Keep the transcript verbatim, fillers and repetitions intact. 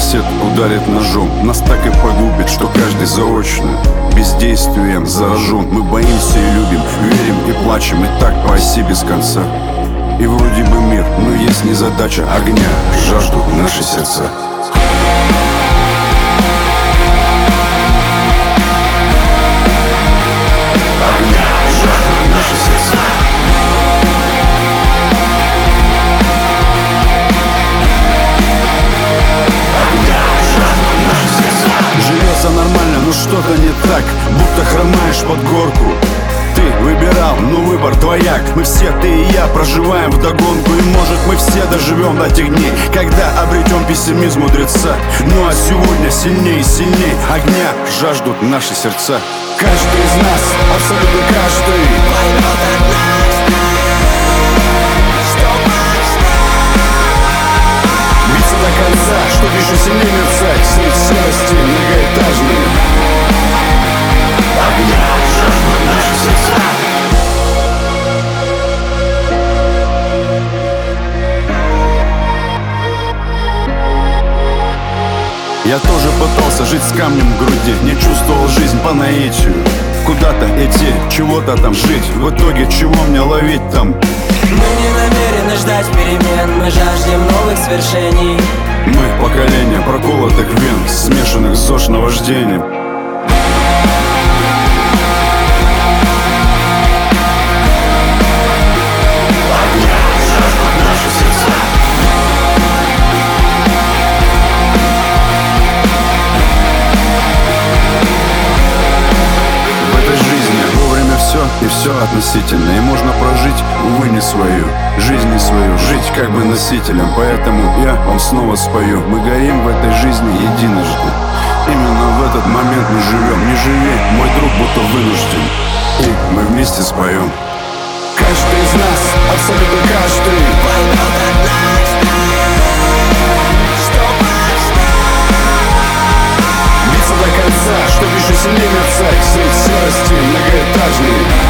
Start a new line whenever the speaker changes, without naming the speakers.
сосед ударит ножом, нас так и погубит, что каждый заочно бездействием заражен. Мы боимся и любим, верим и плачем, и так по оси без конца. И вроде бы мир, но есть незадача огня, жаждут наши сердца. Огня, жаждут наши сердца. Огня, жаждут наши сердца. Живется нормально, но что-то не так, будто хромаешь под горку. Ты выбирал, но выбор двояк. Мы все, ты и я, проживаем вдогонку. И может мы все доживем до тех дней, когда обретем пессимизм мудреца. Ну а сегодня сильней и сильней огня жаждут наши сердца. Каждый из нас, абсолютно каждый, поймет однажды, что важно биться до конца, чтобы еще сильнее мерцать средь серости многоэтажной. Огня жаждут наши сердца. Я тоже пытался жить с камнем в груди, не чувствовал жизнь по наитию. Куда-то идти, чего-то там жить, в итоге чего мне ловить там?
Мы не намерены ждать перемен, мы жаждем новых свершений.
Мы поколение проколотых вен, смешанных с ЗОЖ наваждением. И все относительно, и можно прожить, увы, не свою жизнь, не свою, жить как бы носителем. Поэтому я вам снова спою: мы горим в этой жизни единожды. Именно в этот момент мы живем. Не живи, мой друг, будто вынужден. И мы вместе споем. Каждый из нас, абсолютно каждый,
поймет однажды, что важно
биться до конца, чтобы еще сильнее мерцать средь серости многоэтажной.